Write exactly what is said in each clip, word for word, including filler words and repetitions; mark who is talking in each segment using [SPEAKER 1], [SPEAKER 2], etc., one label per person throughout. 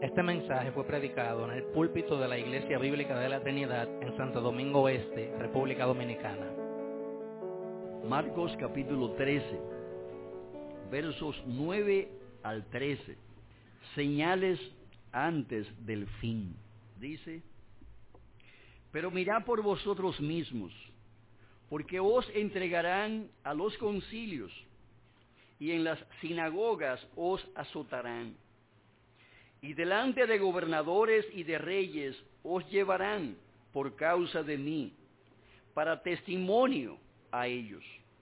[SPEAKER 1] Este mensaje fue predicado en el púlpito de la Iglesia Bíblica de la Trinidad en Santo Domingo Oeste, República Dominicana.
[SPEAKER 2] Marcos capítulo trece, versos nueve al trece. Señales antes del fin. Dice: pero mirad por vosotros mismos, porque os entregarán a los concilios, y en las sinagogas os azotarán, y delante de gobernadores y de reyes os llevarán por causa de mí, para testimonio a ellos.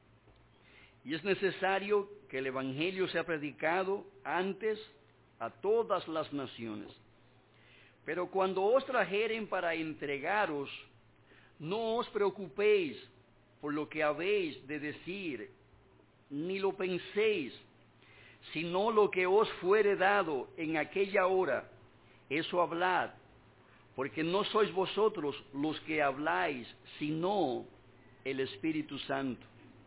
[SPEAKER 2] Y es necesario que el evangelio sea predicado antes a todas las naciones. Pero cuando os trajeren para entregaros, no os preocupéis por lo que habéis de decir, ni lo penséis, sino lo que os fuere dado en aquella hora, eso hablad, porque no sois vosotros los que habláis, sino el Espíritu Santo.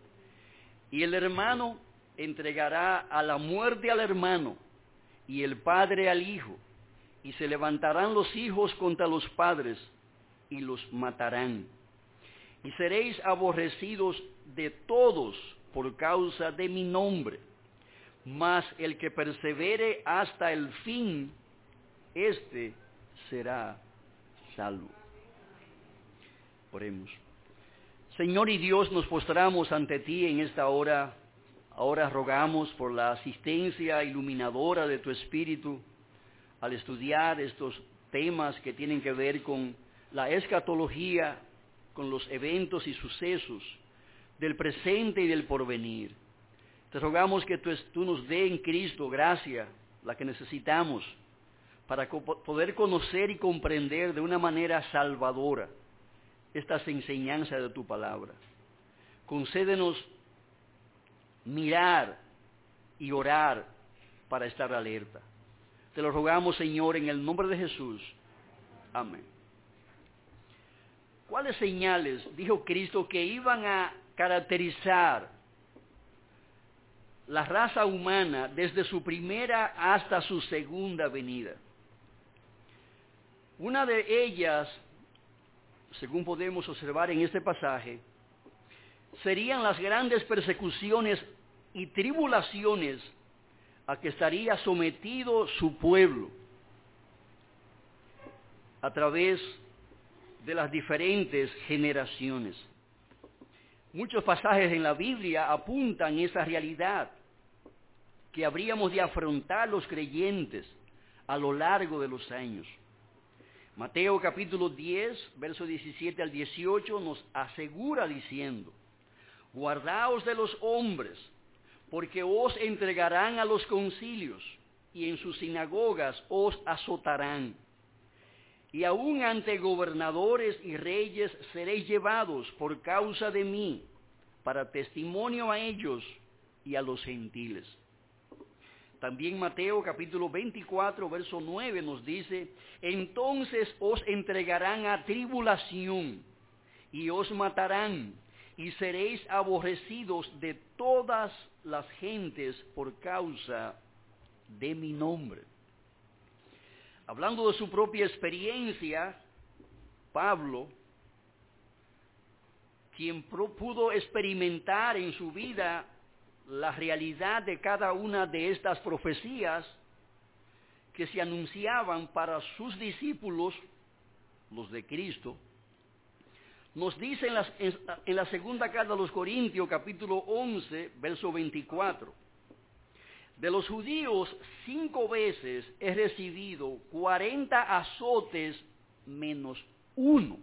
[SPEAKER 2] Y el hermano entregará a la muerte al hermano, y el padre al hijo, y se levantarán los hijos contra los padres, y los matarán. Y seréis aborrecidos de todos por causa de mi nombre. Mas el que persevere hasta el fin, éste será salvo. Oremos. Señor y Dios, nos postramos ante ti en esta hora. Ahora rogamos por la asistencia iluminadora de tu Espíritu al estudiar estos temas que tienen que ver con la escatología, con los eventos y sucesos del presente y del porvenir. Te rogamos que tú, tú nos dé en Cristo gracia, la que necesitamos, para co- poder conocer y comprender de una manera salvadora estas enseñanzas de tu palabra. Concédenos mirar y orar para estar alerta. Te lo rogamos, Señor, en el nombre de Jesús. Amén. ¿Cuáles señales dijo Cristo que iban a caracterizar la raza humana desde su primera hasta su segunda venida? Una de ellas, según podemos observar en este pasaje, serían las grandes persecuciones y tribulaciones a que estaría sometido su pueblo a través de las diferentes generaciones. Muchos pasajes en la Biblia apuntan esa realidad que habríamos de afrontar los creyentes a lo largo de los años. Mateo capítulo diez, verso diecisiete al dieciocho nos asegura diciendo: guardaos de los hombres, porque os entregarán a los concilios, y en sus sinagogas os azotarán. Y aun ante gobernadores y reyes seréis llevados por causa de mí, para testimonio a ellos y a los gentiles. También Mateo capítulo veinticuatro, verso nueve nos dice: entonces os entregarán a tribulación, y os matarán, y seréis aborrecidos de todas las gentes por causa de mi nombre. Hablando de su propia experiencia, Pablo, quien pudo experimentar en su vida la realidad de cada una de estas profecías que se anunciaban para sus discípulos, los de Cristo, nos dice en, las, en, en la segunda carta a los Corintios, capítulo once, verso veinticuatro, de los judíos cinco veces he recibido cuarenta azotes menos uno.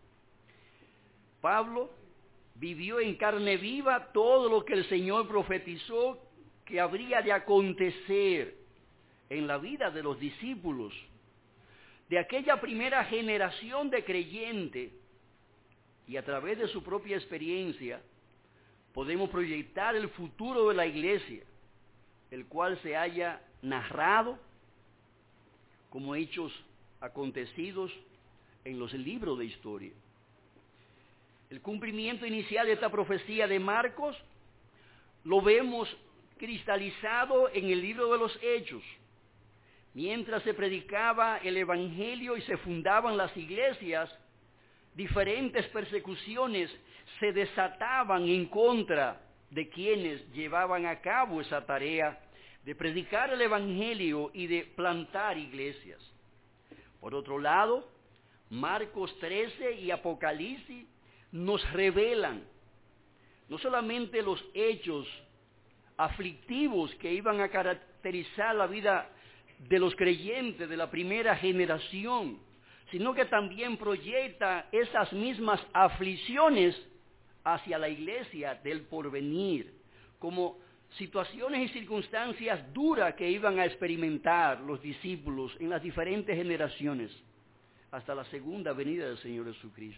[SPEAKER 2] Pablo vivió en carne viva todo lo que el Señor profetizó que habría de acontecer en la vida de los discípulos, de aquella primera generación de creyentes, y a través de su propia experiencia podemos proyectar el futuro de la iglesia, el cual se haya narrado como hechos acontecidos en los libros de historia. El cumplimiento inicial de esta profecía de Marcos lo vemos cristalizado en el libro de los Hechos, mientras se predicaba el evangelio y se fundaban las iglesias, diferentes persecuciones se desataban en contra de quienes llevaban a cabo esa tarea de predicar el evangelio y de plantar iglesias. Por otro lado, Marcos trece y Apocalipsis nos revelan no solamente los hechos aflictivos que iban a caracterizar la vida de los creyentes de la primera generación, sino que también proyecta esas mismas aflicciones hacia la iglesia del porvenir, como situaciones y circunstancias duras que iban a experimentar los discípulos en las diferentes generaciones, hasta la segunda venida del Señor Jesucristo.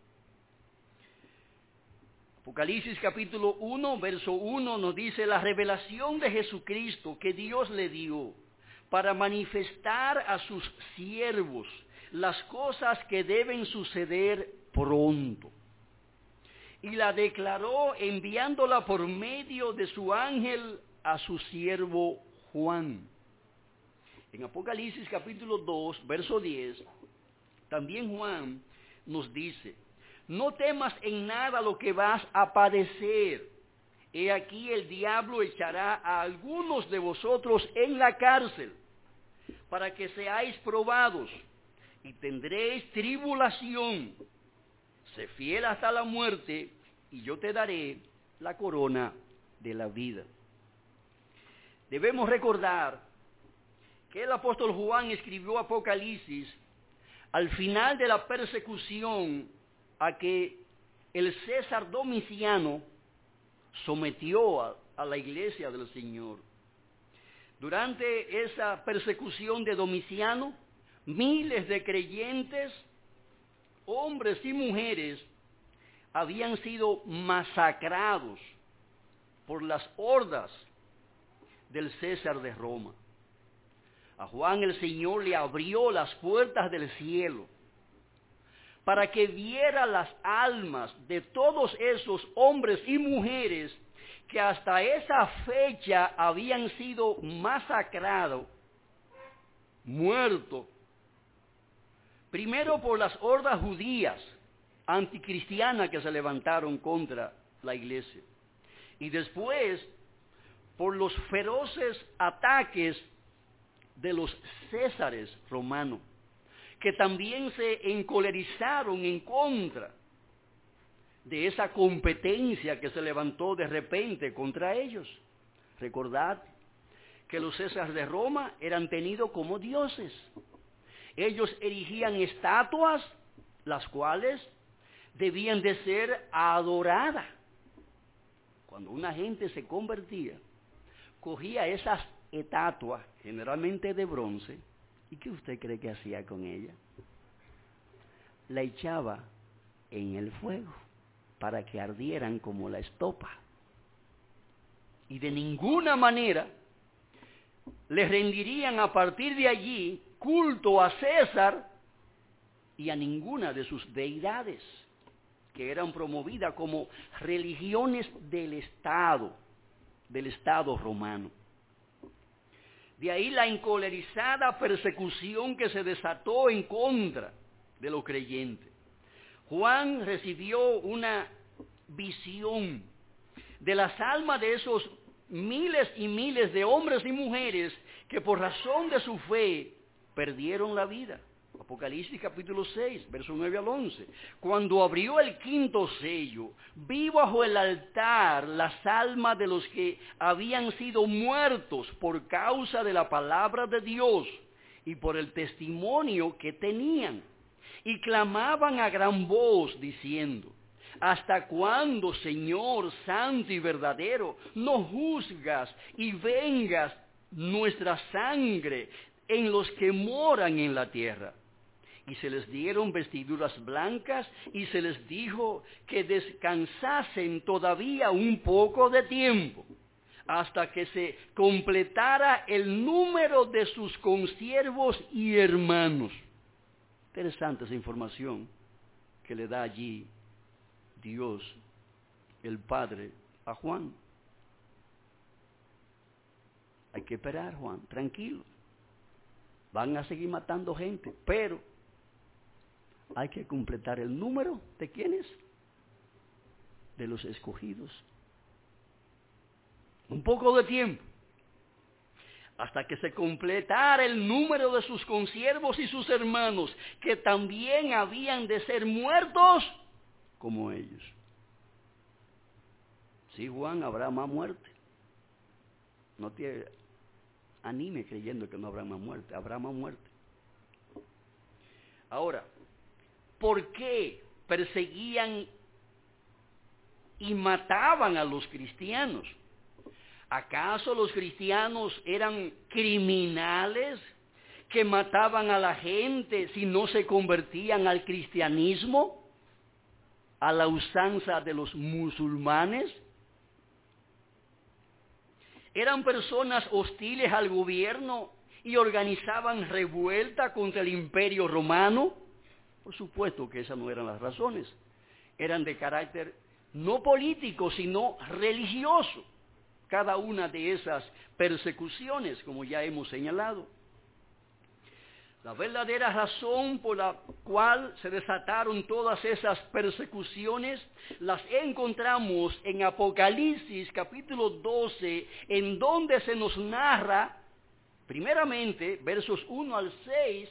[SPEAKER 2] Apocalipsis capítulo uno, verso uno nos dice: la revelación de Jesucristo que Dios le dio para manifestar a sus siervos las cosas que deben suceder pronto. Y la declaró enviándola por medio de su ángel a su siervo Juan. En Apocalipsis capítulo dos, verso diez, también Juan nos dice: no temas en nada lo que vas a padecer. He aquí el diablo echará a algunos de vosotros en la cárcel, para que seáis probados, y tendréis tribulación. Sé fiel hasta la muerte, y yo te daré la corona de la vida. Debemos recordar que el apóstol Juan escribió Apocalipsis al final de la persecución a que el César Domiciano sometió a, a la iglesia del Señor. Durante esa persecución de Domiciano, miles de creyentes, hombres y mujeres, habían sido masacrados por las hordas del César de Roma. A Juan el Señor le abrió las puertas del cielo para que viera las almas de todos esos hombres y mujeres que hasta esa fecha habían sido masacrados, muertos, primero por las hordas judías anticristianas que se levantaron contra la iglesia, y después por los feroces ataques de los césares romanos, que también se encolerizaron en contra de esa competencia que se levantó de repente contra ellos. Recordad que los césares de Roma eran tenidos como dioses. Ellos erigían estatuas, las cuales debían de ser adoradas. Cuando una gente se convertía, cogía esas estatuas, generalmente de bronce, ¿y qué usted cree que hacía con ella? La echaba en el fuego para que ardieran como la estopa. Y de ninguna manera le rendirían a partir de allí culto a César y a ninguna de sus deidades, que eran promovidas como religiones del Estado, del Estado romano. De ahí la encolerizada persecución que se desató en contra de los creyentes. Juan recibió una visión de las almas de esos miles y miles de hombres y mujeres que por razón de su fe perdieron la vida. Apocalipsis capítulo seis, verso nueve al once. Cuando abrió el quinto sello, vi bajo el altar las almas de los que habían sido muertos por causa de la palabra de Dios y por el testimonio que tenían. Y clamaban a gran voz diciendo: ¿hasta cuándo, Señor santo y verdadero, no juzgas y vengas nuestra sangre en los que moran en la tierra? Y se les dieron vestiduras blancas y se les dijo que descansasen todavía un poco de tiempo, hasta que se completara el número de sus consiervos y hermanos. Interesante esa información que le da allí Dios, el Padre, a Juan. Hay que esperar, Juan, tranquilo. van a seguir matando gente, pero hay que completar el número de ¿quiénes? De los escogidos. Un poco de tiempo, hasta que se completara el número de sus consiervos y sus hermanos, que también habían de ser muertos como ellos. Sí, Juan, habrá más muerte. No te anime creyendo que no habrá más muerte, habrá más muerte. Ahora, ¿por qué perseguían y mataban a los cristianos? ¿Acaso los cristianos eran criminales que mataban a la gente si no se convertían al cristianismo, a la usanza de los musulmanes? ¿Eran personas hostiles al gobierno y organizaban revuelta contra el imperio romano? Por supuesto que esas no eran las razones. Eran de carácter no político, sino religioso. Cada una de esas persecuciones, como ya hemos señalado. La verdadera razón por la cual se desataron todas esas persecuciones las encontramos en Apocalipsis capítulo doce, en donde se nos narra, primeramente, versos uno al seis,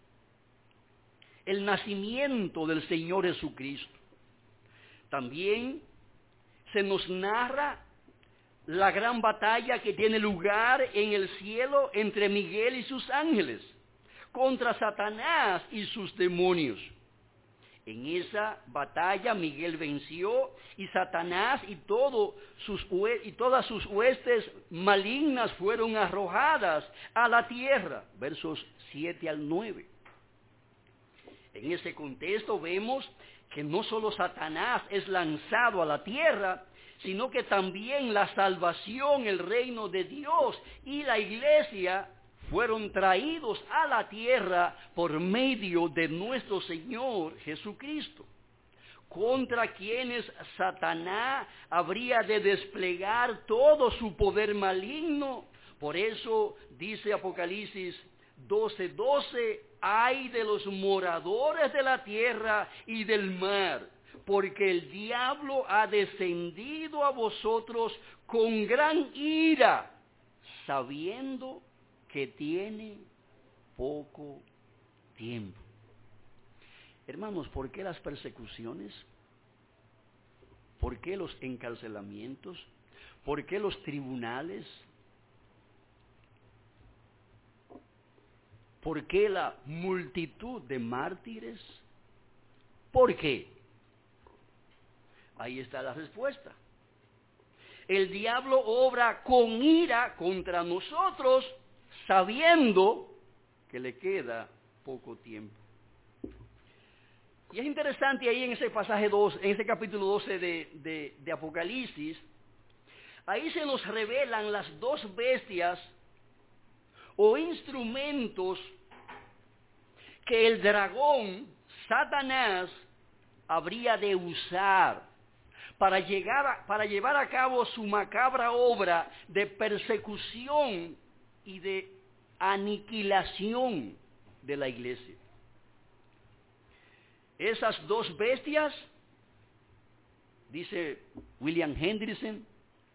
[SPEAKER 2] el nacimiento del Señor Jesucristo. También se nos narra la gran batalla que tiene lugar en el cielo entre Miguel y sus ángeles contra Satanás y sus demonios. En esa batalla Miguel venció y Satanás y, todo sus, y todas sus huestes malignas fueron arrojadas a la tierra. Versos siete al nueve. En ese contexto vemos que no solo Satanás es lanzado a la tierra, sino que también la salvación, el reino de Dios y la iglesia fueron traídos a la tierra por medio de nuestro Señor Jesucristo, contra quienes Satanás habría de desplegar todo su poder maligno. Por eso dice Apocalipsis doce doce, ay de los moradores de la tierra y del mar, porque el diablo ha descendido a vosotros con gran ira, sabiendo que tiene poco tiempo. Hermanos, ¿por qué las persecuciones? ¿Por qué los encarcelamientos? ¿Por qué los tribunales? ¿Por qué la multitud de mártires? ¿Por qué? Ahí está la respuesta. El diablo obra con ira contra nosotros, sabiendo que le queda poco tiempo. Y es interesante ahí en ese pasaje dos, en ese capítulo doce de, de, de Apocalipsis, ahí se nos revelan las dos bestias o instrumentos que el dragón, Satanás, habría de usar para, llegar a, para llevar a cabo su macabra obra de persecución y de aniquilación de la iglesia. Esas dos bestias, dice William Hendrickson,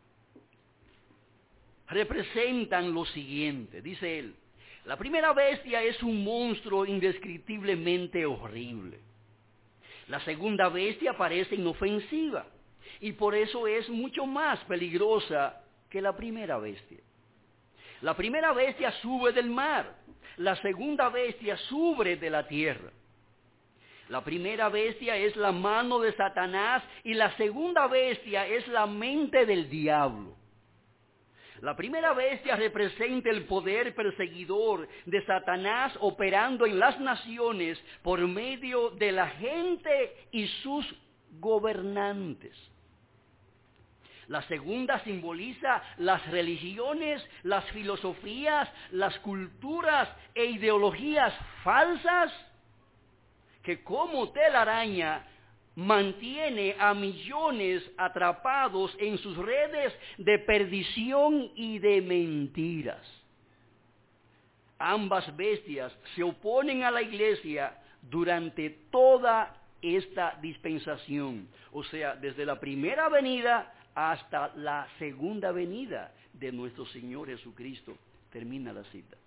[SPEAKER 2] representan lo siguiente. Dice él, la primera bestia es un monstruo indescriptiblemente horrible. La segunda bestia parece inofensiva y por eso es mucho más peligrosa que la primera bestia. La primera bestia sube del mar, la segunda bestia sube de la tierra. La primera bestia es la mano de Satanás y la segunda bestia es la mente del diablo. La primera bestia representa el poder perseguidor de Satanás operando en las naciones por medio de la gente y sus gobernantes. La segunda simboliza las religiones, las filosofías, las culturas e ideologías falsas que como telaraña mantiene a millones atrapados en sus redes de perdición y de mentiras. ambas bestias se oponen a la iglesia durante toda esta dispensación, o sea, desde la primera venida hasta la segunda venida de nuestro Señor Jesucristo. Termina la cita.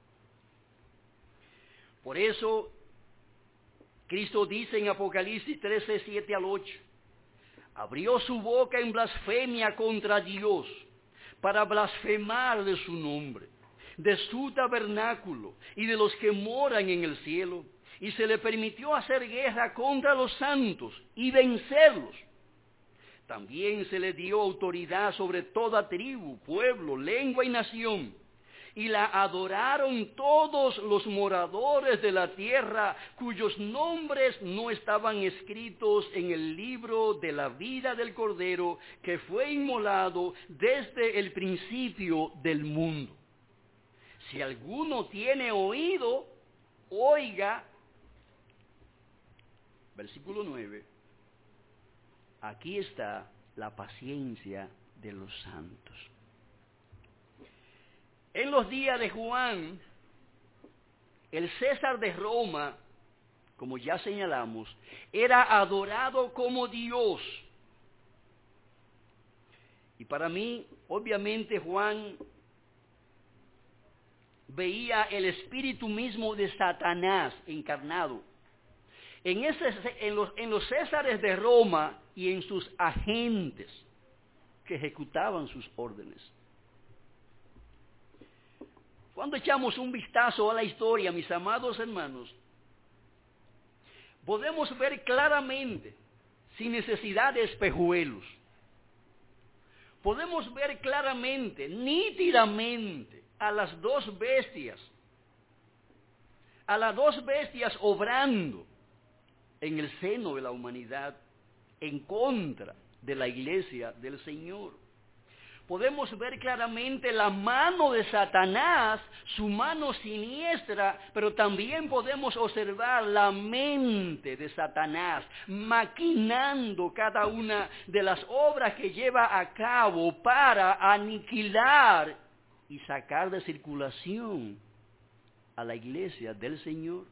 [SPEAKER 2] Por eso, Cristo dice en Apocalipsis trece, siete al ocho, abrió su boca en blasfemia contra Dios, para blasfemar de su nombre, de su tabernáculo y de los que moran en el cielo, y se le permitió hacer guerra contra los santos y vencerlos. También se le dio autoridad sobre toda tribu, pueblo, lengua y nación, y la adoraron todos los moradores de la tierra, cuyos nombres no estaban escritos en el libro de la vida del Cordero, que fue inmolado desde el principio del mundo. Si alguno tiene oído, oiga. Versículo nueve. Aquí está la paciencia de los santos. En los días de Juan, el César de Roma, como ya señalamos, era adorado como Dios. Y para mí, obviamente, Juan veía el espíritu mismo de Satanás encarnado en, ese, en, los, en los Césares de Roma y en sus agentes que ejecutaban sus órdenes. Cuando echamos un vistazo a la historia, mis amados hermanos, podemos ver claramente, sin necesidad de espejuelos, podemos ver claramente, nítidamente, a las dos bestias, a las dos bestias obrando en el seno de la humanidad en contra de la iglesia del Señor. Podemos ver claramente la mano de Satanás, su mano siniestra, pero también podemos observar la mente de Satanás maquinando cada una de las obras que lleva a cabo para aniquilar y sacar de circulación a la iglesia del Señor.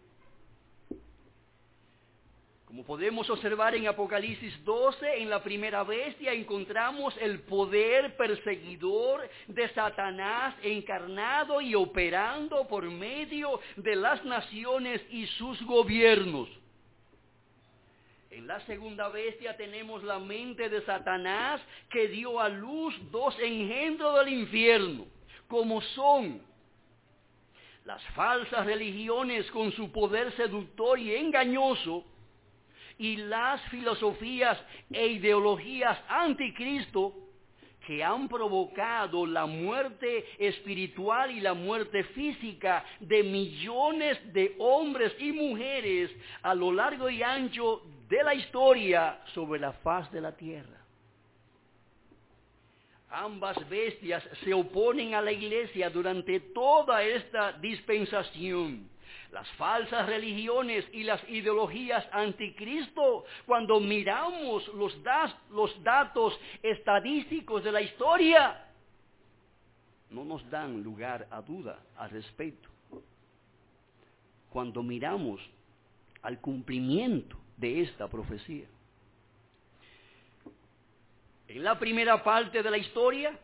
[SPEAKER 2] Como podemos observar en Apocalipsis doce, en la primera bestia encontramos el poder perseguidor de Satanás encarnado y operando por medio de las naciones y sus gobiernos. En la segunda bestia tenemos la mente de Satanás que dio a luz dos engendros del infierno, como son las falsas religiones con su poder seductor y engañoso, y las filosofías e ideologías anticristo que han provocado la muerte espiritual y la muerte física de millones de hombres y mujeres a lo largo y ancho de la historia sobre la faz de la tierra. Ambas bestias se oponen a la iglesia durante toda esta dispensación. Las falsas religiones y las ideologías anticristo, cuando miramos los, das, los datos estadísticos de la historia, no nos dan lugar a duda al respecto. Cuando miramos al cumplimiento de esta profecía. En la primera parte de la historia,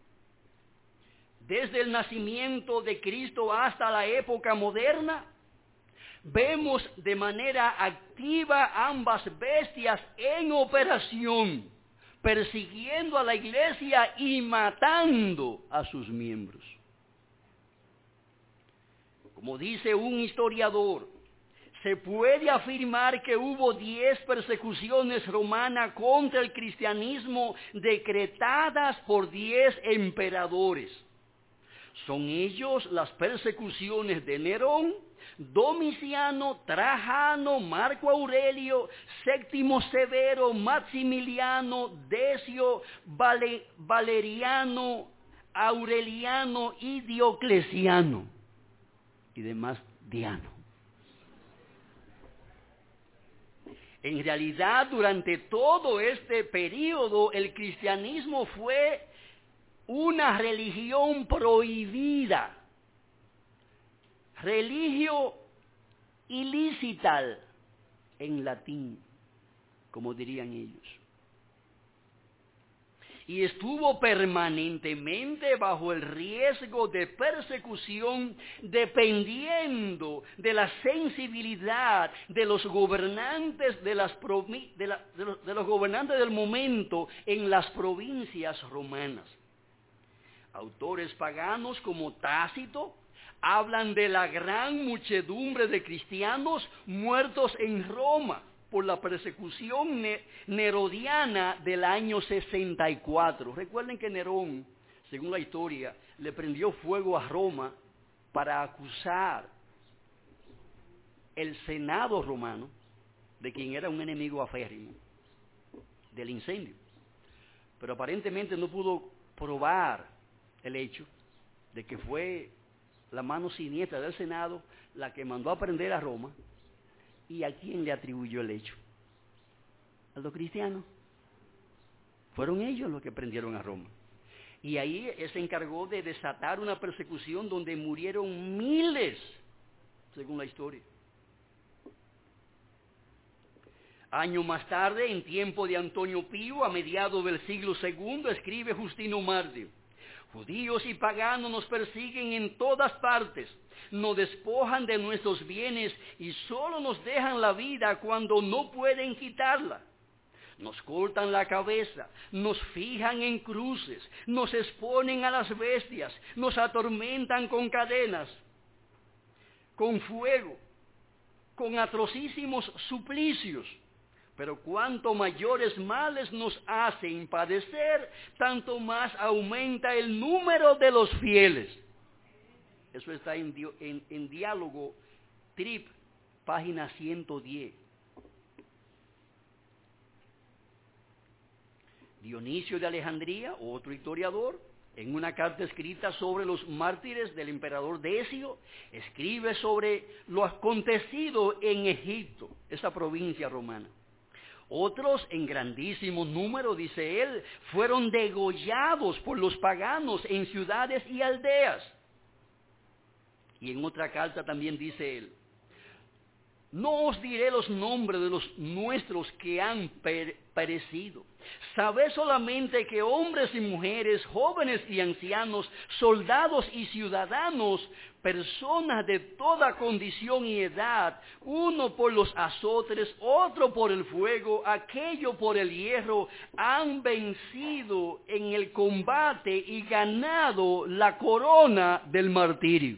[SPEAKER 2] desde el nacimiento de Cristo hasta la época moderna, vemos de manera activa ambas bestias en operación, persiguiendo a la iglesia y matando a sus miembros. Como dice un historiador, se puede afirmar que hubo diez persecuciones romanas contra el cristianismo decretadas por diez emperadores. Son ellos las persecuciones de Nerón, Domiciano, Trajano, Marco Aurelio, Séptimo Severo, Maximiliano, Decio, Vale, Valeriano, Aureliano y Diocleciano, y demás Diano. En realidad, durante todo este periodo, el cristianismo fue una religión prohibida, religio ilícita en latín, como dirían ellos. Y estuvo permanentemente bajo el riesgo de persecución, dependiendo de la sensibilidad de los gobernantes de, las provi- de, la, de, los, de los gobernantes del momento en las provincias romanas. Autores paganos como Tácito hablan de la gran muchedumbre de cristianos muertos en Roma por la persecución nerodiana del año sesenta y cuatro. Recuerden que Nerón, según la historia, le prendió fuego a Roma para acusar el Senado romano, de quien era un enemigo aférrimo, del incendio. Pero aparentemente no pudo probar el hecho de que fue la mano siniestra del Senado la que mandó a prender a Roma. ¿Y a quién le atribuyó el hecho? A los cristianos. Fueron ellos los que prendieron a Roma. Y ahí él se encargó de desatar una persecución donde murieron miles, según la historia. Años más tarde, en tiempo de Antonio Pío, a mediados del siglo segundo, escribe Justino Mártir: judíos y paganos nos persiguen en todas partes, nos despojan de nuestros bienes y solo nos dejan la vida cuando no pueden quitarla. Nos cortan la cabeza, nos fijan en cruces, nos exponen a las bestias, nos atormentan con cadenas, con fuego, con atrocísimos suplicios. Pero cuanto mayores males nos hacen padecer, tanto más aumenta el número de los fieles. Eso está en, en, en Diálogo Trip, página ciento diez. Dionisio de Alejandría, otro historiador, en una carta escrita sobre los mártires del emperador Decio, escribe sobre lo acontecido en Egipto, esa provincia romana. Otros, en grandísimo número, dice él, fueron degollados por los paganos en ciudades y aldeas. Y en otra carta también dice él: no os diré los nombres de los nuestros que han perecido. Sabed solamente que hombres y mujeres, jóvenes y ancianos, soldados y ciudadanos, personas de toda condición y edad, uno por los azotes, otro por el fuego, aquello por el hierro, han vencido en el combate y ganado la corona del martirio.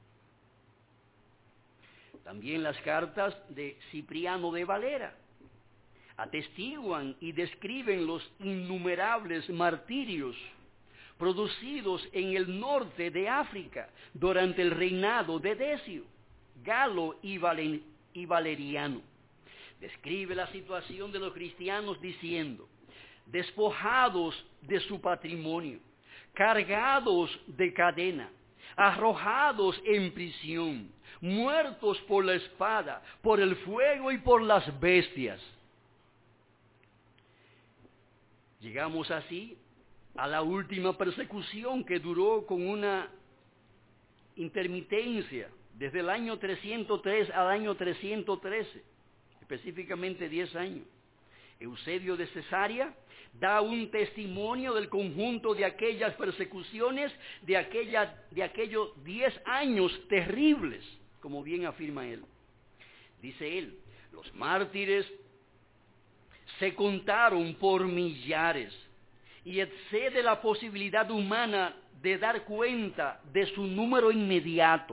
[SPEAKER 2] También las cartas de Cipriano de Valera atestiguan y describen los innumerables martirios producidos en el norte de África durante el reinado de Decio, Galo y, Valen, y Valeriano. Describe la situación de los cristianos diciendo: despojados de su patrimonio, cargados de cadena, arrojados en prisión, muertos por la espada, por el fuego y por las bestias. Llegamos así a la última persecución, que duró con una intermitencia desde el año trescientos tres al año trescientos trece, específicamente diez años. Eusebio de Cesarea da un testimonio del conjunto de aquellas persecuciones, de, aquella, de aquellos diez años terribles, como bien afirma él. Dice él: los mártires se contaron por millares y excede la posibilidad humana de dar cuenta de su número inmediato.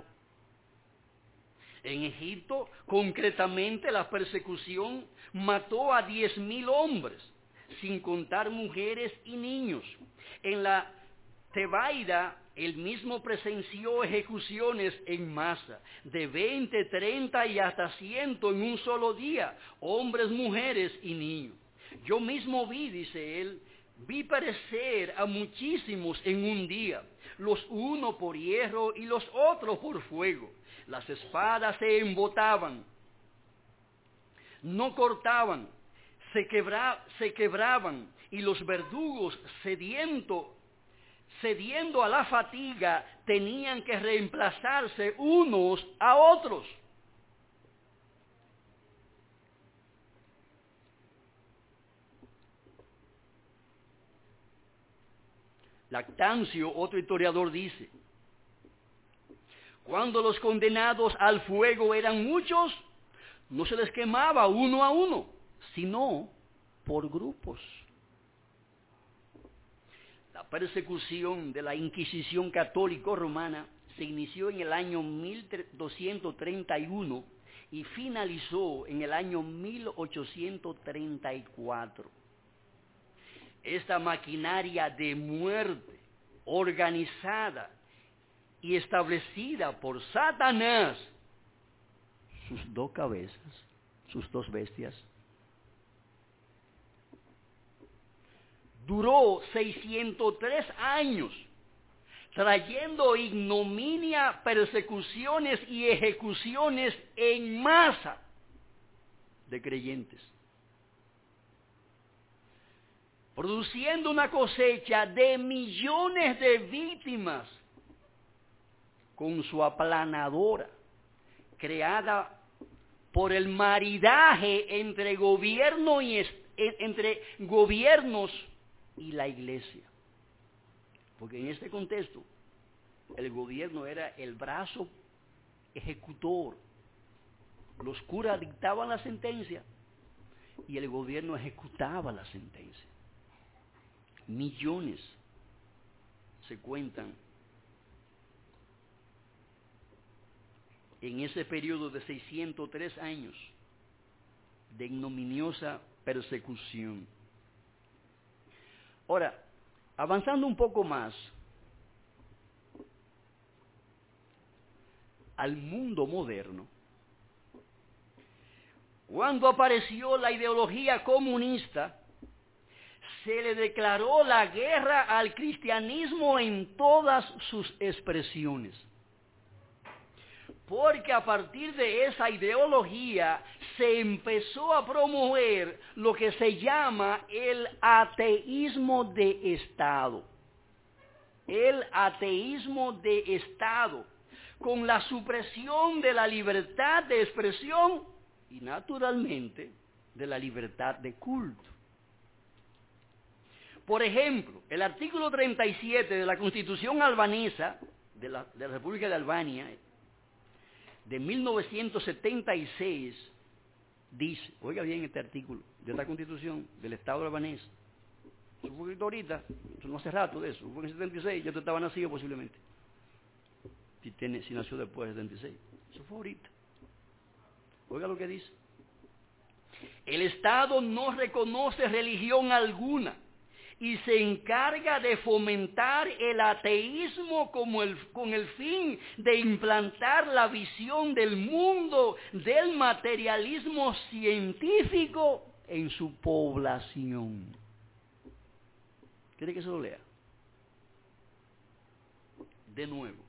[SPEAKER 2] En Egipto, concretamente, la persecución mató a diez mil hombres, sin contar mujeres y niños. En la Tebaida, él mismo presenció ejecuciones en masa, de veinte, treinta y hasta ciento en un solo día, hombres, mujeres y niños. Yo mismo vi, dice él, vi perecer a muchísimos en un día, los unos por hierro y los otros por fuego. Las espadas se embotaban, no cortaban, se, quebra, se quebraban, y los verdugos sedientos cediendo a la fatiga, tenían que reemplazarse unos a otros. Lactancio, otro historiador, dice: cuando los condenados al fuego eran muchos, no se les quemaba uno a uno, sino por grupos. La persecución de la Inquisición católico-romana se inició en el año mil doscientos treinta y uno y finalizó en el año mil ochocientos treinta y cuatro. Esta maquinaria de muerte organizada y establecida por Satanás, sus dos cabezas, sus dos bestias, duró seiscientos tres años, trayendo ignominia, persecuciones y ejecuciones en masa de creyentes, produciendo una cosecha de millones de víctimas con su aplanadora, creada por el maridaje entre gobierno y entre gobiernos y la iglesia. Porque en este contexto, el gobierno era el brazo ejecutor. Los curas dictaban la sentencia y el gobierno ejecutaba la sentencia. Millones se cuentan en ese periodo de seiscientos tres años de ignominiosa persecución. Ahora, avanzando un poco más al mundo moderno, cuando apareció la ideología comunista, se le declaró la guerra al cristianismo en todas sus expresiones. Porque a partir de esa ideología se empezó a promover lo que se llama el ateísmo de Estado. El ateísmo de Estado, con la supresión de la libertad de expresión y naturalmente de la libertad de culto. Por ejemplo, el artículo treinta y siete de la Constitución albanesa, de la, de la República de Albania, de mil novecientos setenta y seis, dice, oiga bien este artículo de esta Constitución del Estado albanés, eso fue escrito ahorita, eso no hace rato de eso, fue en el setenta y seis, ya usted estaba nacido posiblemente, si, tiene, si nació después del setenta y seis, eso fue ahorita. Oiga lo que dice: el Estado no reconoce religión alguna y se encarga de fomentar el ateísmo como el, con el fin de implantar la visión del mundo del materialismo científico en su población. ¿Quiere que se lo lea? De nuevo.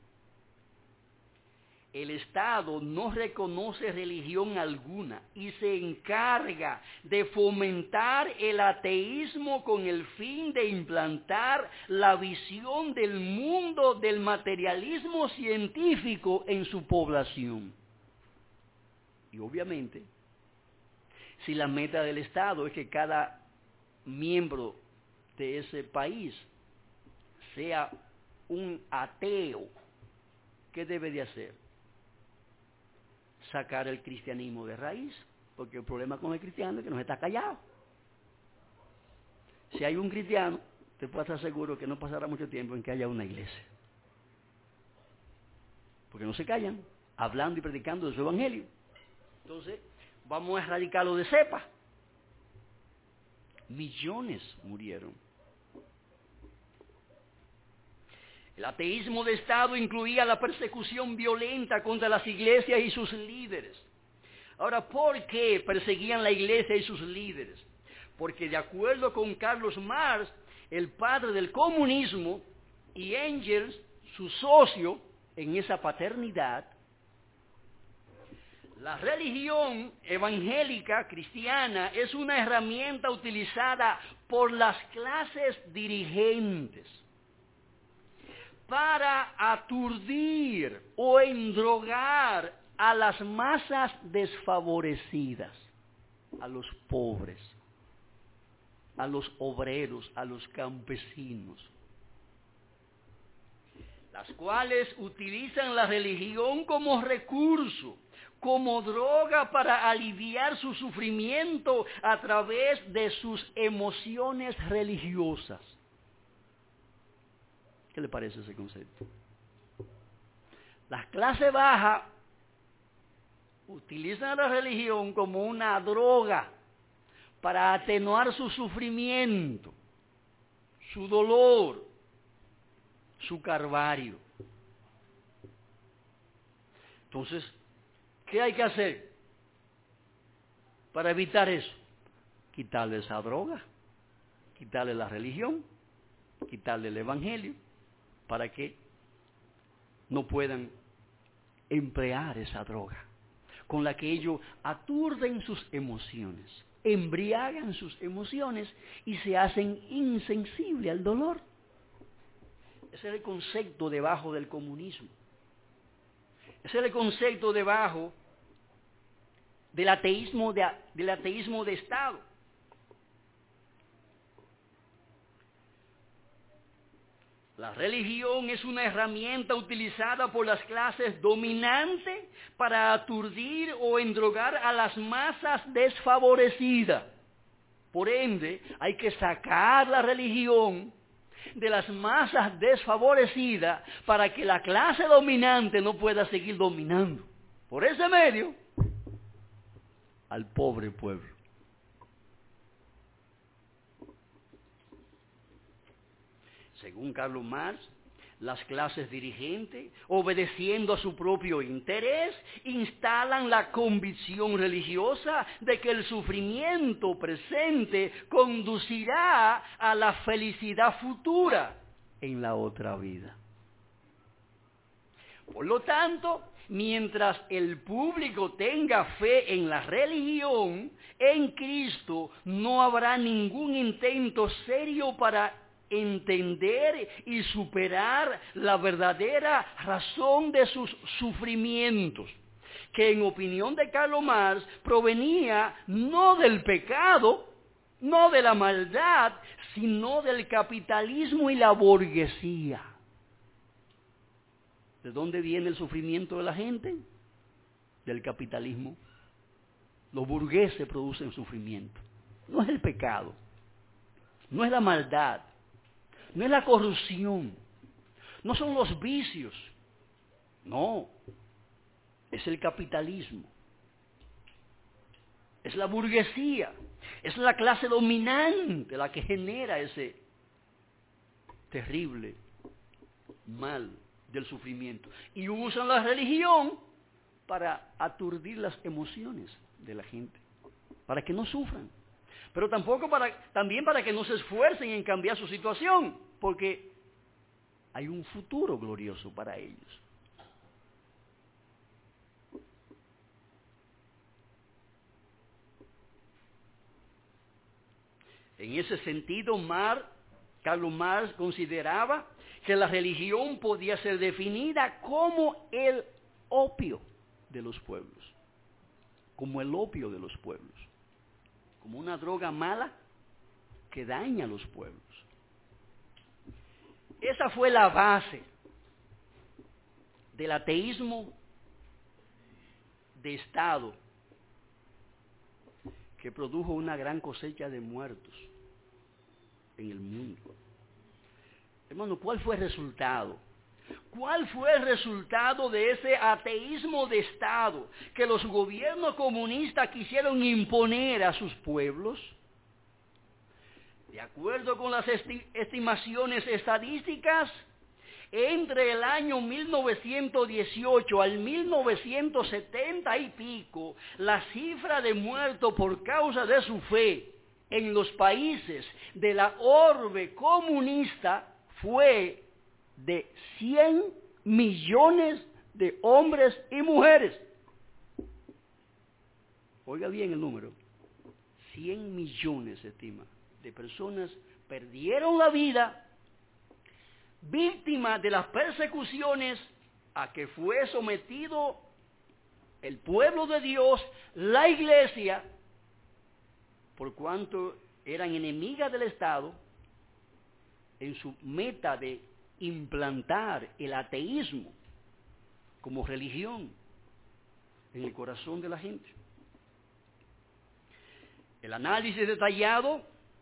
[SPEAKER 2] El Estado no reconoce religión alguna y se encarga de fomentar el ateísmo con el fin de implantar la visión del mundo del materialismo científico en su población. Y obviamente, si la meta del Estado es que cada miembro de ese país sea un ateo, ¿qué debe de hacer? Sacar el cristianismo de raíz, porque el problema con el cristiano es que nos está callado. Si hay un cristiano, te puedo estar seguro que no pasará mucho tiempo en que haya una iglesia, porque no se callan, hablando y predicando de su evangelio. Entonces, vamos a erradicarlo de cepa. Millones murieron. El ateísmo de Estado incluía la persecución violenta contra las iglesias y sus líderes. Ahora, ¿por qué perseguían la iglesia y sus líderes? Porque de acuerdo con Carlos Marx, el padre del comunismo, y Engels, su socio en esa paternidad, la religión evangélica cristiana es una herramienta utilizada por las clases dirigentes para aturdir o endrogar a las masas desfavorecidas, a los pobres, a los obreros, a los campesinos, las cuales utilizan la religión como recurso, como droga para aliviar su sufrimiento a través de sus emociones religiosas. ¿Qué le parece ese concepto? Las clases bajas utilizan la religión como una droga para atenuar su sufrimiento, su dolor, su calvario. Entonces, ¿qué hay que hacer para evitar eso? Quitarle esa droga, quitarle la religión, quitarle el evangelio, para que no puedan emplear esa droga con la que ellos aturden sus emociones, embriagan sus emociones y se hacen insensibles al dolor. Ese es el concepto debajo del comunismo. Ese es el concepto debajo del ateísmo de, del ateísmo de Estado. La religión es una herramienta utilizada por las clases dominantes para aturdir o endrogar a las masas desfavorecidas. Por ende, hay que sacar la religión de las masas desfavorecidas para que la clase dominante no pueda seguir dominando. Por ese medio, al pobre pueblo. Según Karl Marx, las clases dirigentes, obedeciendo a su propio interés, instalan la convicción religiosa de que el sufrimiento presente conducirá a la felicidad futura en la otra vida. Por lo tanto, mientras el público tenga fe en la religión, en Cristo, no habrá ningún intento serio para entender y superar la verdadera razón de sus sufrimientos, que en opinión de Karl Marx provenía no del pecado, no de la maldad, sino del capitalismo y la burguesía. ¿De dónde viene el sufrimiento de la gente? Del capitalismo. Los burgueses producen sufrimiento. No es el pecado, no es la maldad, no es la corrupción, no son los vicios, no, es el capitalismo, es la burguesía, es la clase dominante la que genera ese terrible mal del sufrimiento. Y usan la religión para aturdir las emociones de la gente, para que no sufran. Pero tampoco para, también para que no se esfuercen en cambiar su situación, porque hay un futuro glorioso para ellos. En ese sentido, Marx, Karl Marx consideraba que la religión podía ser definida como el opio de los pueblos, como el opio de los pueblos, como una droga mala que daña a los pueblos. Esa fue la base del ateísmo de Estado, que produjo una gran cosecha de muertos en el mundo. Hermano, ¿cuál fue el resultado? ¿Cuál fue el resultado de ese ateísmo de Estado que los gobiernos comunistas quisieron imponer a sus pueblos? De acuerdo con las esti- estimaciones estadísticas, entre el año mil novecientos dieciocho al mil novecientos setenta y pico, la cifra de muertos por causa de su fe en los países de la orbe comunista fue de cien millones de hombres y mujeres. Oiga bien el número, cien millones se estima de personas perdieron la vida víctima de las persecuciones a que fue sometido el pueblo de Dios, la iglesia, por cuanto eran enemigas del Estado en su meta de implantar el ateísmo como religión en el corazón de la gente. El análisis detallado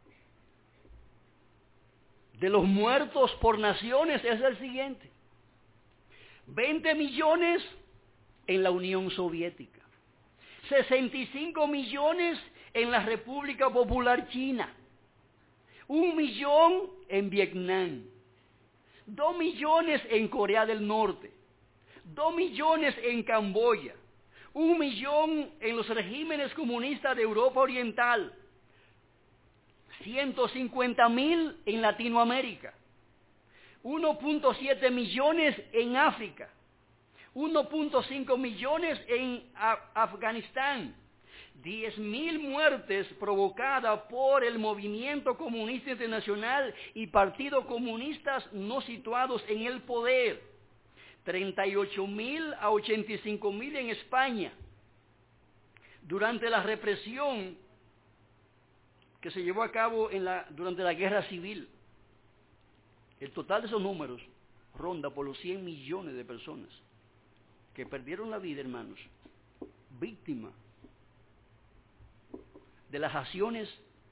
[SPEAKER 2] de los muertos por naciones es el siguiente: veinte millones en la Unión Soviética, sesenta y cinco millones en la República Popular China, un millón en Vietnam, dos millones en Corea del Norte, dos millones en Camboya, un millón en los regímenes comunistas de Europa Oriental, ciento cincuenta mil en Latinoamérica, uno punto siete millones en África, uno punto cinco millones en Afganistán, diez mil muertes provocadas por el movimiento comunista internacional y partidos comunistas no situados en el poder, treinta y ocho mil a ochenta y cinco mil en España, durante la represión que se llevó a cabo en la, durante la guerra civil. El total de esos números ronda por los cien millones de personas que perdieron la vida, hermanos, víctimas de las acciones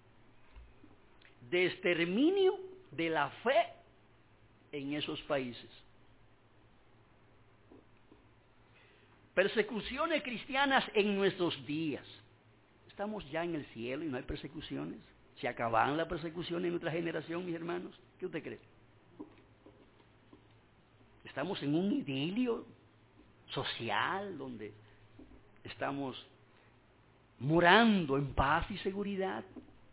[SPEAKER 2] de exterminio de la fe en esos países. Persecuciones cristianas en nuestros días. ¿Estamos ya en el cielo y no hay persecuciones? ¿Se acaban las persecuciones en nuestra generación, mis hermanos? ¿Qué usted cree? ¿Estamos en un idilio social donde estamos morando en paz y seguridad?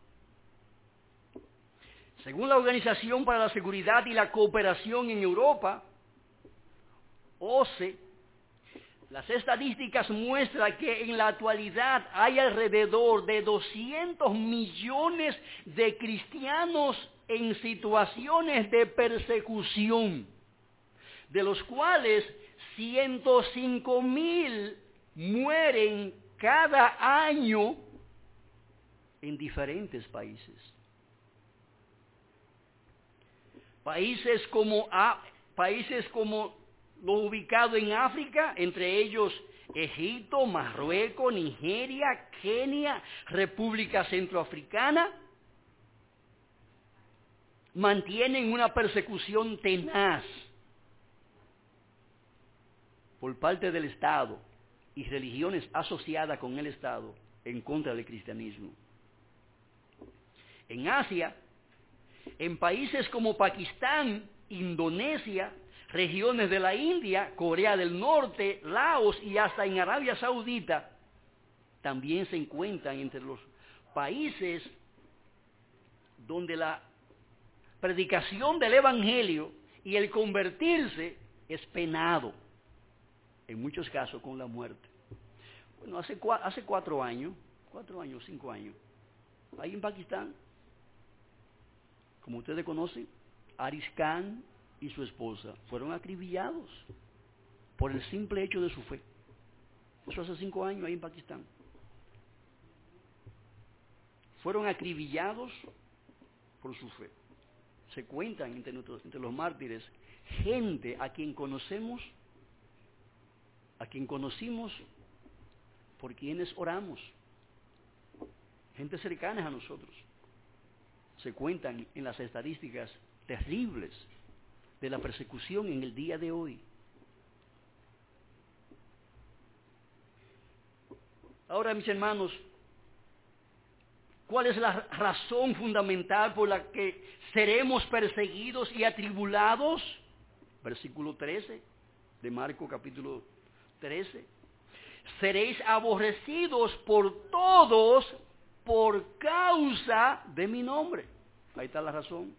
[SPEAKER 2] Según la Organización para la Seguridad y la Cooperación en Europa, O C E, las estadísticas muestran que en la actualidad hay alrededor de doscientos millones de cristianos en situaciones de persecución, de los cuales ciento cinco mil mueren cada año en diferentes países. Países como, a, países como los ubicados en África, entre ellos Egipto, Marruecos, Nigeria, Kenia, República Centroafricana, mantienen una persecución tenaz por parte del Estado y religiones asociadas con el Estado en contra del cristianismo. En Asia, en países como Pakistán, Indonesia, regiones de la India, Corea del Norte, Laos y hasta en Arabia Saudita, también se encuentran entre los países donde la predicación del Evangelio y el convertirse es penado, en muchos casos con la muerte. Bueno, hace, hace cuatro años, cuatro años, cinco años, ahí en Pakistán, como ustedes conocen, Aris Khan y su esposa fueron acribillados por el simple hecho de su fe. Eso hace cinco años ahí en Pakistán. Fueron acribillados por su fe. Se cuentan entre, nosotros, entre los mártires gente a quien conocemos, a quien conocimos, por quienes oramos, gente cercana a nosotros. Se cuentan en las estadísticas terribles de la persecución en el día de hoy. Ahora, mis hermanos, ¿cuál es la razón fundamental por la que seremos perseguidos y atribulados? Versículo trece de Marcos capítulo trece. Seréis aborrecidos por todos por causa de mi nombre. Ahí está la razón.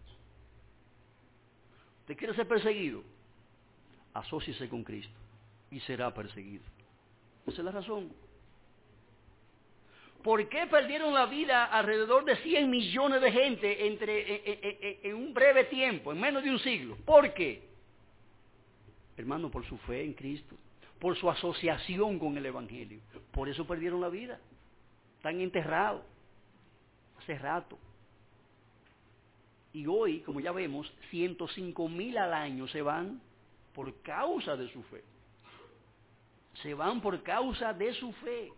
[SPEAKER 2] ¿Usted quiere ser perseguido? Asóciese con Cristo y será perseguido. Esa es la razón. ¿Por qué perdieron la vida alrededor de cien millones de gente entre, en, en, en un breve tiempo, en menos de un siglo? ¿Por qué? Hermano, por su fe en Cristo, por su asociación con el Evangelio. Por eso perdieron la vida. Están enterrados hace rato. Y hoy, como ya vemos, ciento cinco mil al año se van por causa de su fe. Se van por causa de su fe.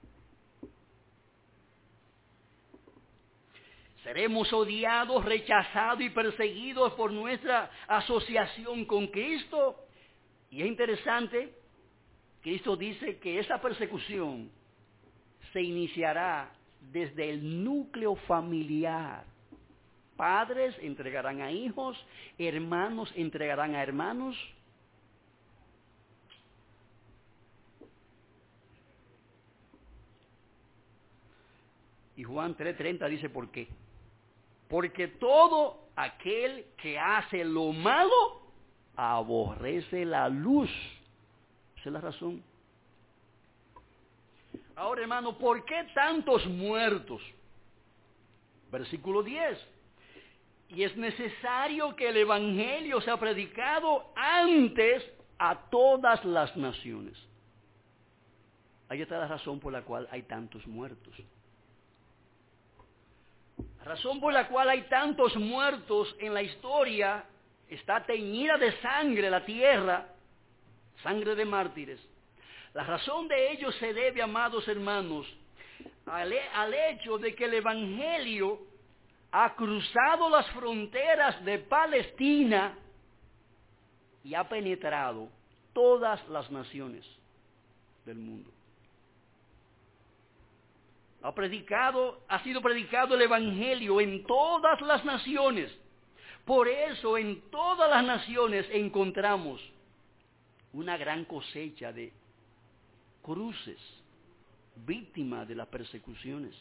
[SPEAKER 2] Seremos odiados, rechazados y perseguidos por nuestra asociación con Cristo. Y es interesante, Cristo dice que esa persecución se iniciará desde el núcleo familiar. Padres entregarán a hijos, hermanos entregarán a hermanos. Y Juan tres treinta dice ¿por qué? Porque todo aquel que hace lo malo aborrece la luz. Esa es la razón. Ahora, hermano, ¿por qué tantos muertos? Versículo diez. Y es necesario que el Evangelio sea predicado antes a todas las naciones. Ahí está la razón por la cual hay tantos muertos. La razón por la cual hay tantos muertos en la historia está teñida de sangre la tierra, sangre de mártires. La razón de ello se debe, amados hermanos, al, al hecho de que el Evangelio ha cruzado las fronteras de Palestina y ha penetrado todas las naciones del mundo. Ha predicado, ha sido predicado el Evangelio en todas las naciones. Por eso en todas las naciones encontramos una gran cosecha de cruces, víctimas de las persecuciones.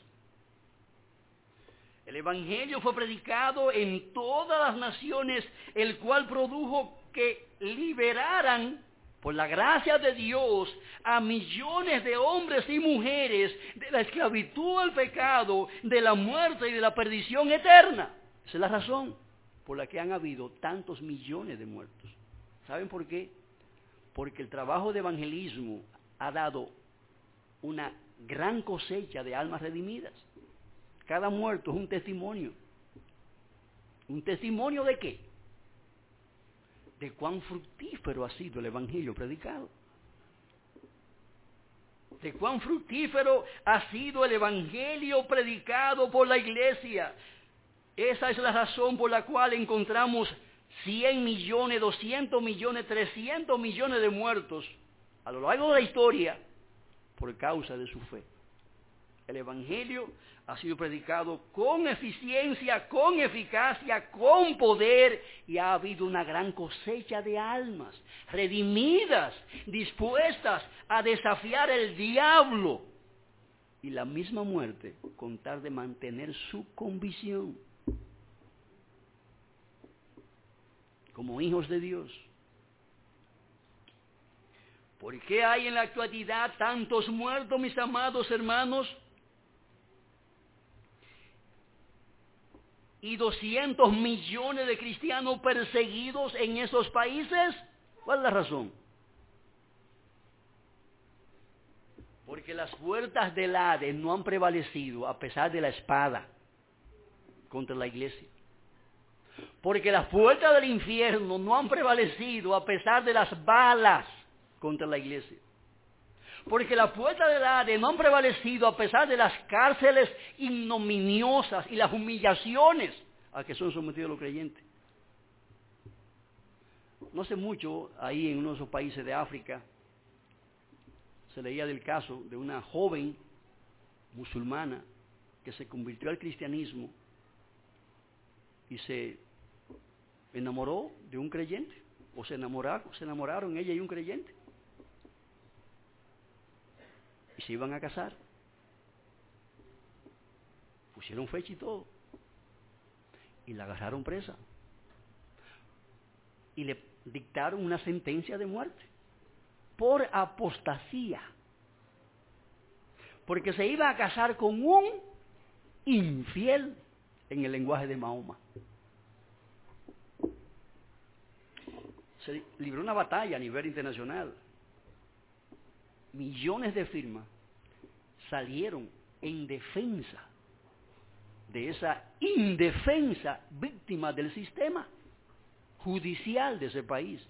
[SPEAKER 2] El Evangelio fue predicado en todas las naciones, el cual produjo que liberaran, por la gracia de Dios, a millones de hombres y mujeres de la esclavitud al pecado, de la muerte y de la perdición eterna. Esa es la razón por la que han habido tantos millones de muertos. ¿Saben por qué? Porque el trabajo de evangelismo ha dado una gran cosecha de almas redimidas. Cada muerto es un testimonio. ¿Un testimonio de qué? De cuán fructífero ha sido el Evangelio predicado. De cuán fructífero ha sido el Evangelio predicado por la iglesia. Esa es la razón por la cual encontramos cien millones, doscientos millones, trescientos millones de muertos a lo largo de la historia por causa de su fe. El Evangelio ha sido predicado con eficiencia, con eficacia, con poder, y ha habido una gran cosecha de almas redimidas, dispuestas a desafiar el diablo y la misma muerte con tal de mantener su convicción como hijos de Dios. ¿Por qué hay en la actualidad tantos muertos, mis amados hermanos? Y doscientos millones de cristianos perseguidos en esos países. ¿Cuál es la razón? Porque las puertas del Hades no han prevalecido a pesar de la espada contra la iglesia. Porque las puertas del infierno no han prevalecido a pesar de las balas contra la iglesia. Porque las puertas del Hades no han prevalecido a pesar de las cárceles ignominiosas y las humillaciones a que son sometidos los creyentes. No hace mucho, ahí en uno de esos países de África, se leía del caso de una joven musulmana que se convirtió al cristianismo y se enamoró de un creyente, o se enamoraron, se enamoraron ella y un creyente. Y se iban a casar. Pusieron fecha y todo. Y la agarraron presa. Y le dictaron una sentencia de muerte. Por apostasía. porque se iba a casar con un infiel, en el lenguaje de Mahoma. Se libró una batalla a nivel internacional. Millones de firmas salieron en defensa de esa indefensa víctima del sistema judicial de ese país.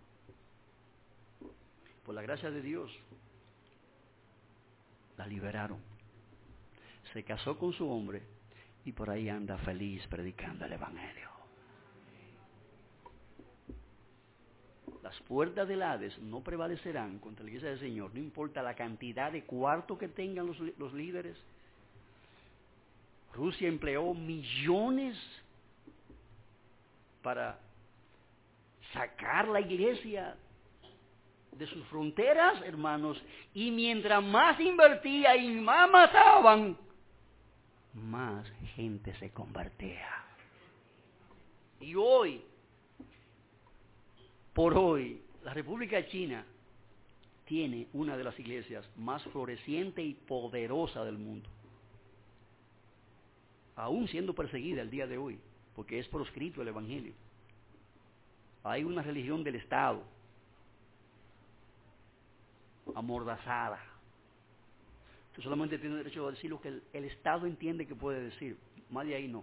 [SPEAKER 2] Por la gracia de Dios, la liberaron. Se casó con su hombre y por ahí anda feliz predicando el Evangelio. Las puertas del Hades no prevalecerán contra la iglesia del Señor, no importa la cantidad de cuarto que tengan los, los líderes. Rusia empleó millones para sacar la iglesia de sus fronteras, hermanos, y mientras más invertía y más mataban, más gente se convertía. Y hoy, por hoy, la República China tiene una de las iglesias más florecientes y poderosas del mundo, aún siendo perseguida el día de hoy, porque es proscrito el Evangelio. Hay una religión del Estado, amordazada. Usted solamente tiene derecho a decir lo que el, el Estado entiende que puede decir, más de ahí no.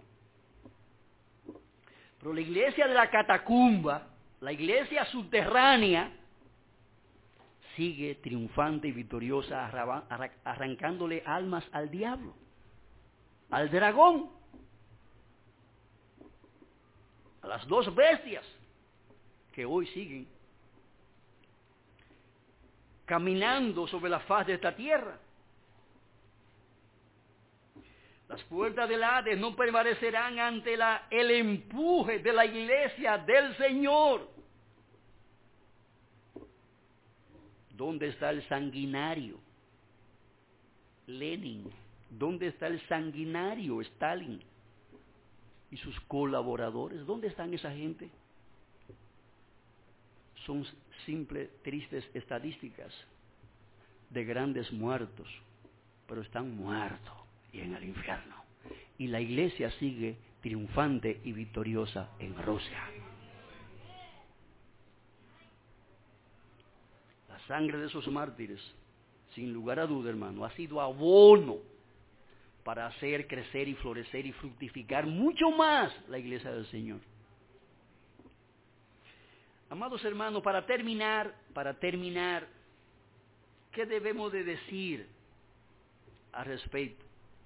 [SPEAKER 2] Pero la iglesia de la catacumba, la iglesia subterránea, sigue triunfante y victoriosa, arrancándole almas al diablo, al dragón, a las dos bestias que hoy siguen caminando sobre la faz de esta tierra. Las puertas del Hades no prevalecerán ante la, el empuje de la iglesia del Señor. ¿Dónde está el sanguinario? Lenin. ¿Dónde está el sanguinario Stalin? ¿Y sus colaboradores? ¿Dónde están esa gente? Son simples, tristes estadísticas de grandes muertos, pero están muertos y en el infierno. Y la iglesia sigue triunfante y victoriosa en Rusia. La sangre de esos mártires, sin lugar a duda, hermano, ha sido abono para hacer crecer y florecer y fructificar mucho más la iglesia del Señor. Amados hermanos, para terminar, para terminar, ¿qué debemos de decir al respecto?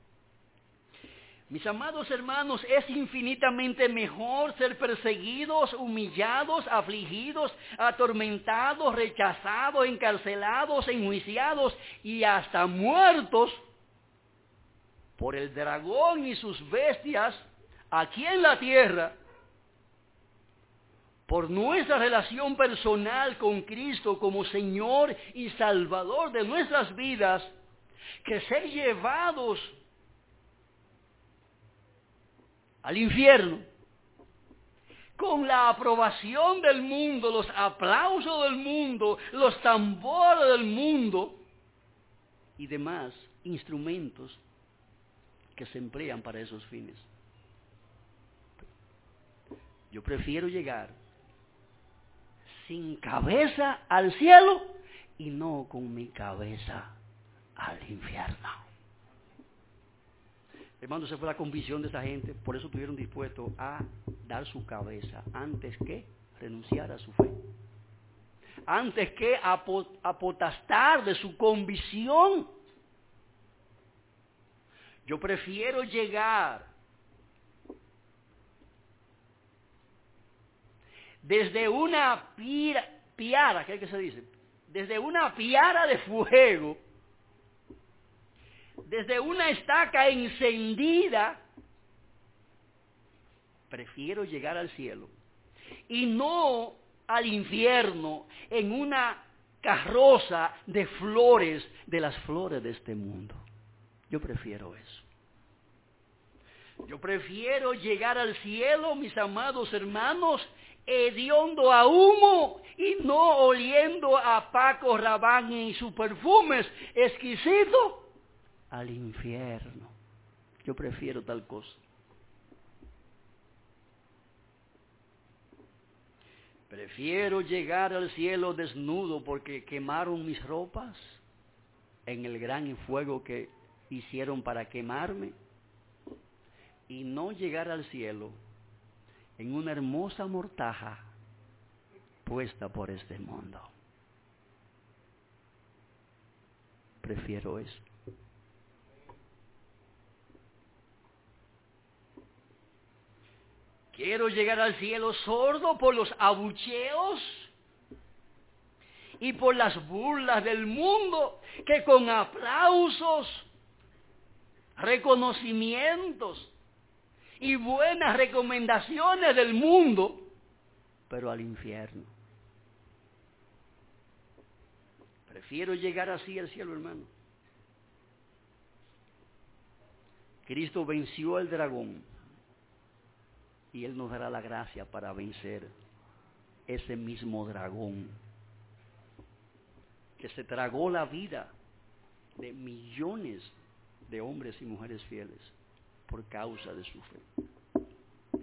[SPEAKER 2] Mis amados hermanos, es infinitamente mejor ser perseguidos, humillados, afligidos, atormentados, rechazados, encarcelados, enjuiciados y hasta muertos por el dragón y sus bestias aquí en la tierra, por nuestra relación personal con Cristo como Señor y Salvador de nuestras vidas, que ser llevados al infierno con la aprobación del mundo, los aplausos del mundo, los tambores del mundo y demás instrumentos que se emplean para esos fines. Yo prefiero llegar sin cabeza al cielo y no con mi cabeza al infierno. Hermano, esa fue la convicción de esa gente, por eso estuvieron dispuestos a dar su cabeza antes que renunciar a su fe, antes que apotastar de su convicción. Yo prefiero llegar desde una pira, piara, ¿qué es que se dice? Desde una piara de fuego, desde una estaca encendida, prefiero llegar al cielo y no al infierno en una carroza de flores, de las flores de este mundo. Yo prefiero eso. Yo prefiero llegar al cielo, mis amados hermanos, hediondo a humo y no oliendo a Paco Rabanne y sus perfumes exquisitos, al infierno. Yo prefiero tal cosa. Prefiero llegar al cielo desnudo porque quemaron mis ropas en el gran fuego que hicieron para quemarme, y no llegar al cielo en una hermosa mortaja puesta por este mundo. Prefiero eso. Quiero llegar al cielo sordo por los abucheos y por las burlas del mundo, que con aplausos, reconocimientos y buenas recomendaciones del mundo, pero al infierno. Prefiero llegar así al cielo, hermano. Cristo venció al dragón y Él nos dará la gracia para vencer ese mismo dragón que se tragó la vida de millones de hombres y mujeres fieles por causa de su fe.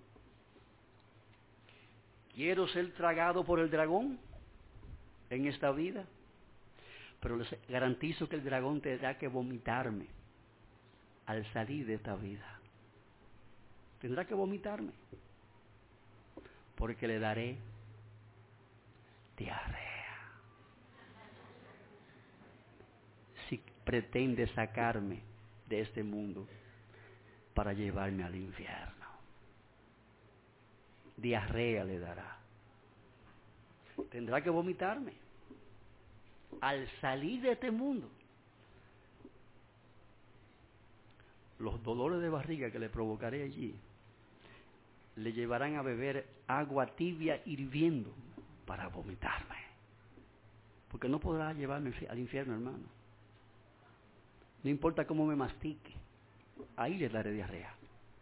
[SPEAKER 2] Quiero ser tragado por el dragón en esta vida, pero les garantizo que el dragón tendrá que vomitarme al salir de esta vida. Tendrá que vomitarme, porque le daré diarrea si pretende sacarme de este mundo para llevarme al infierno. Diarrea le dará. Tendrá que vomitarme al salir de este mundo. Los dolores de barriga que le provocaré allí le llevarán a beber agua tibia hirviendo para vomitarme, porque no podrá llevarme al infierno, hermano. No importa cómo me mastique, ahí le daré diarrea.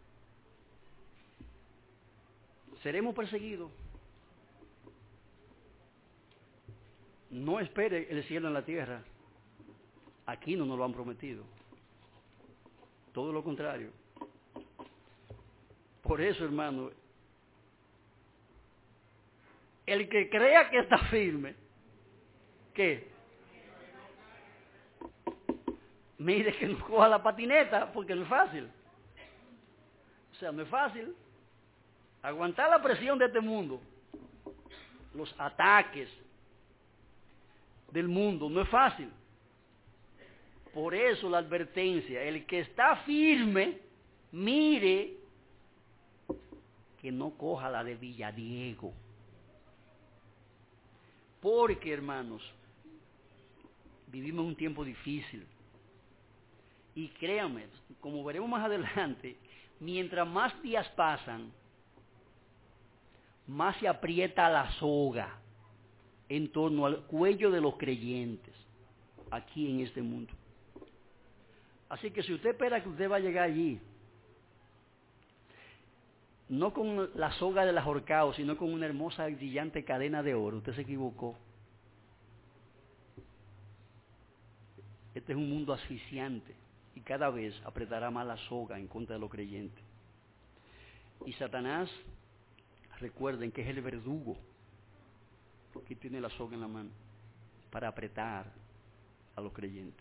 [SPEAKER 2] Seremos perseguidos. No espere el cielo en la tierra. Aquí no nos lo han prometido. Todo lo contrario. Por eso, hermano, el que crea que está firme, ¿qué? Mire que no coja la patineta, porque no es fácil. O sea, no es fácil aguantar la presión de este mundo, los ataques del mundo, no es fácil. Por eso la advertencia, el que está firme, mire que no coja la de Villadiego. Porque, hermanos, vivimos un tiempo difícil. Y créanme, como veremos más adelante, mientras más días pasan, más se aprieta la soga en torno al cuello de los creyentes aquí en este mundo. Así que si usted espera que usted va a llegar allí, no con la soga del ahorcado, sino con una hermosa y brillante cadena de oro, usted se equivocó. Este es un mundo asfixiante y cada vez apretará más la soga en contra de los creyentes. Y Satanás, recuerden que es el verdugo que tiene la soga en la mano para apretar a los creyentes.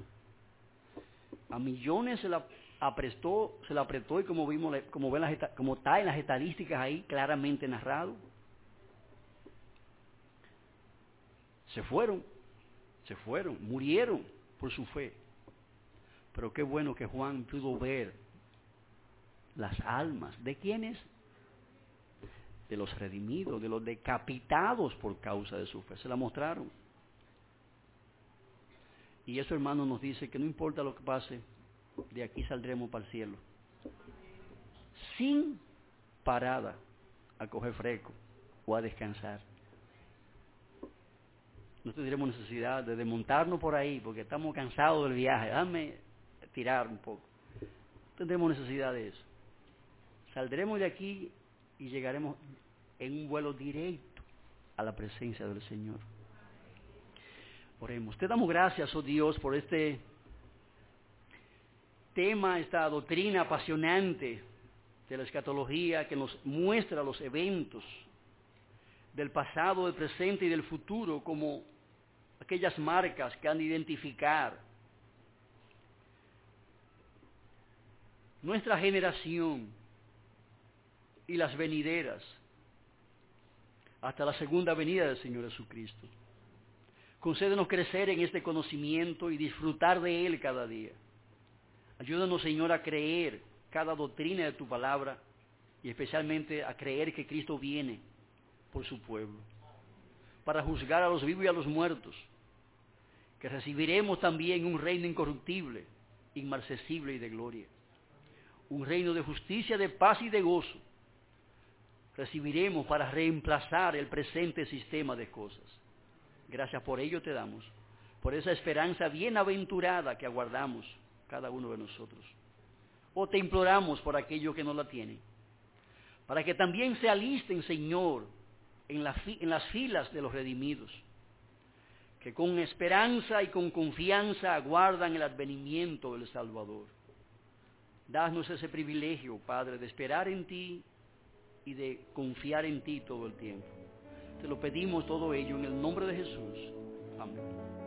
[SPEAKER 2] A millones se la aprestó, se la apretó, y como vimos, como ven las, como está en las estadísticas ahí claramente narrado, se fueron, se fueron, murieron por su fe. Pero qué bueno que Juan pudo ver las almas. ¿De quiénes? De los redimidos, de los decapitados por causa de su fe. Se la mostraron. Y eso, hermano, nos dice que no importa lo que pase, de aquí saldremos para el cielo. Sin parada a coger fresco o a descansar. No tendremos necesidad de desmontarnos por ahí porque estamos cansados del viaje. Dame tirar un poco. No tendremos necesidad de eso. Saldremos de aquí y llegaremos en un vuelo directo a la presencia del Señor. Oremos. Te damos gracias, oh Dios, por este tema, esta doctrina apasionante de la escatología que nos muestra los eventos del pasado, del presente y del futuro como aquellas marcas que han de identificar nuestra generación y las venideras hasta la segunda venida del Señor Jesucristo. Concédenos crecer en este conocimiento y disfrutar de Él cada día. Ayúdanos, Señor, a creer cada doctrina de tu palabra y especialmente a creer que Cristo viene por su pueblo para juzgar a los vivos y a los muertos, que recibiremos también un reino incorruptible, inmarcesible y de gloria, un reino de justicia, de paz y de gozo. Recibiremos para reemplazar el presente sistema de cosas. Gracias por ello te damos, por esa esperanza bienaventurada que aguardamos cada uno de nosotros. O te imploramos por aquello que no la tienen, para que también se alisten, Señor, en, la fi- en las filas de los redimidos, que con esperanza y con confianza aguardan el advenimiento del Salvador. Danos ese privilegio, Padre, de esperar en ti y de confiar en ti todo el tiempo. Te lo pedimos todo ello en el nombre de Jesús. Amén.